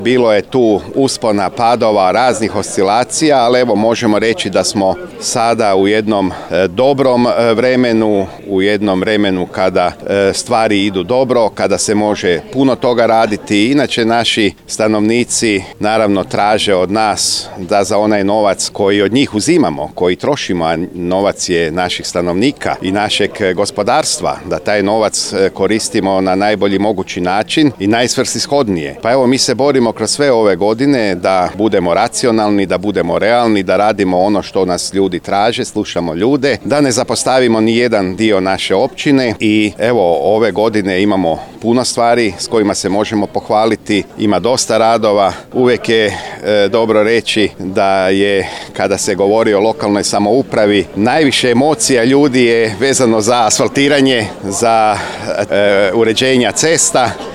Bilo je tu uspona, padova, raznih oscilacija, ali evo možemo reći da smo sada u jednom dobrom vremenu, u jednom vremenu kada stvari idu dobro, kada se može puno toga raditi. Inače naši stanovnici naravno traže od nas da za onaj novac koji od njih uzimamo, koji trošimo, a novac je naših stanovnika i našeg gospodarstva, da taj novac koristimo na najbolji mogući način i najsvrsishodnije. Pa evo mi se borimo kroz sve ove godine da budemo racionalni, da budemo realni, da radimo ono što nas ljudi traže, slušamo ljude, da ne zapostavimo ni jedan dio naše općine i evo ove godine imamo puno stvari s kojima se možemo pohvaliti, ima dosta radova, uvijek je dobro reći da je kada se govori o lokalnoj samoupravi najviše emocija ljudi je vezano za asfaltiranje, za uređenja cesta.